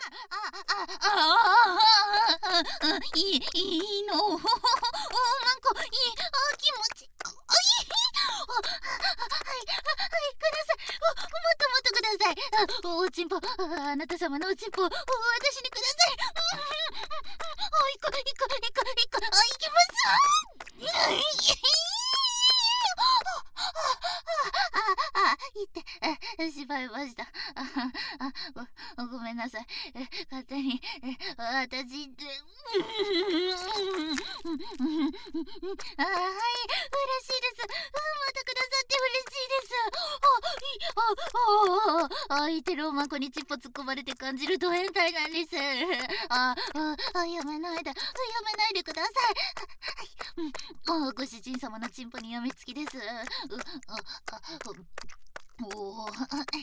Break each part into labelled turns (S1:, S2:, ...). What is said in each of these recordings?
S1: いいの。マンコ、気持ち。はい、ください。もっとください。おちんぽ、あなた様のおちんぽ、私にください。行く、行きます。いって、しまいました。ごめんなさい。勝手に、私って。はい、嬉しいです。またくださって嬉しいです。相手ローマンコにチッポ突っ込まれて感じるド変態なんです。やめないでください。ご主人様のチンポにやみつきです。ごめんなさい。許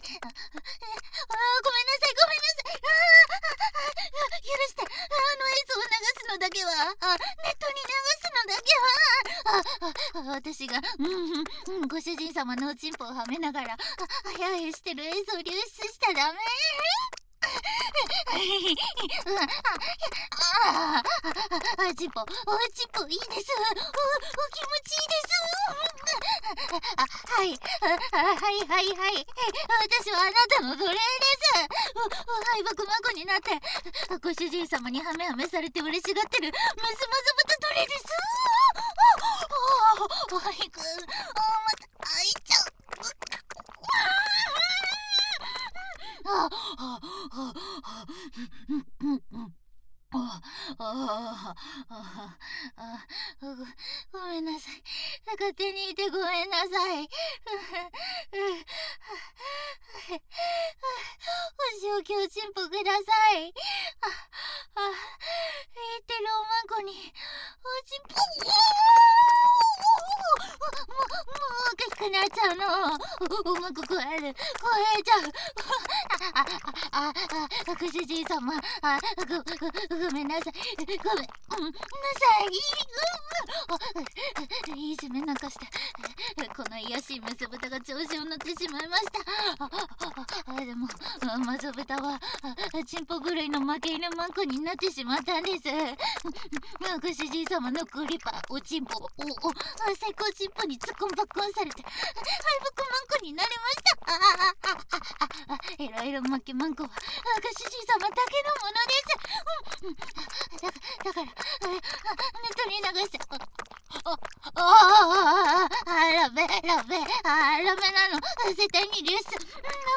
S1: して。映像を流すのだけは、ネットに流すのだけは、私が、ご主人様のおちんぽをはめながら、やへしてる映像を流出したらダメ。ちんぽいいです。気持ちいいです。はい。私はあなたの奴隷です。敗北孫になって、ご主人様にハメされて嬉しがってるムスムス豚奴隷です。おはいくん、また開いちゃう。ごめんなさい。勝手にいてごめんなさい。お仕置きおちんぽください。言ってローマンコにおちんぽ。もう大きくなっちゃうの。うまく食えちゃう。ご主人様、ごめんなさい。いじめなんかして、この癒しいムス豚が調子を乗ってしまいました。でも、マゾ豚は、チンポ狂いの負け犬マンコになってしまったんです。ご主人様のクリパー、おちんぽを、最高チンポに突っ込んばっこんされて、敗北マンコになりました。いろいろ負けマンコは、ご主人様だけのものです。だから、ネットに流して、ラメなの。絶対に流出。ごめん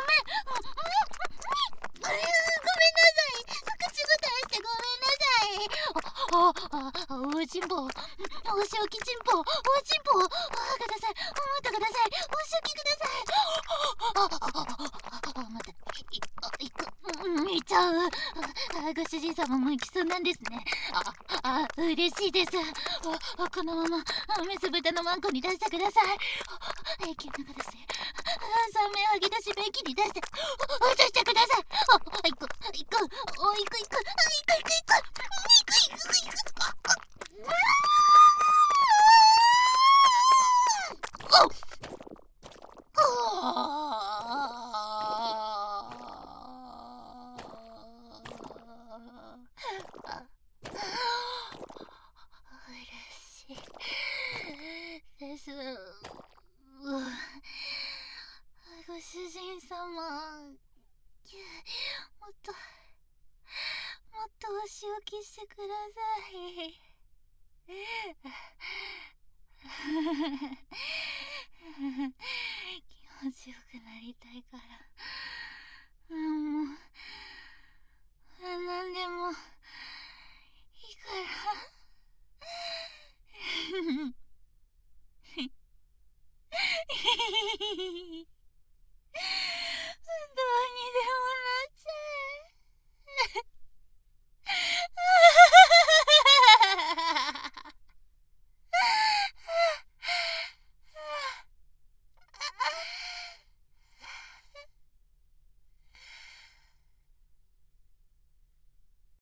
S1: なさい。口答えしてごめんなさい。おちんぽ、お仕置きちんぽ、おちんぽ、ください。待ってください。お仕置きください。待って、いっちゃう。ご主人様も行きそうなんですね。嬉しいです。このままメス豚のマンコに出してください。息の中です。3名吐き出し便器に出してください。行く。嬉しいです。ご主人様、もっとお仕置きしてください。気持ちよくなりたいから。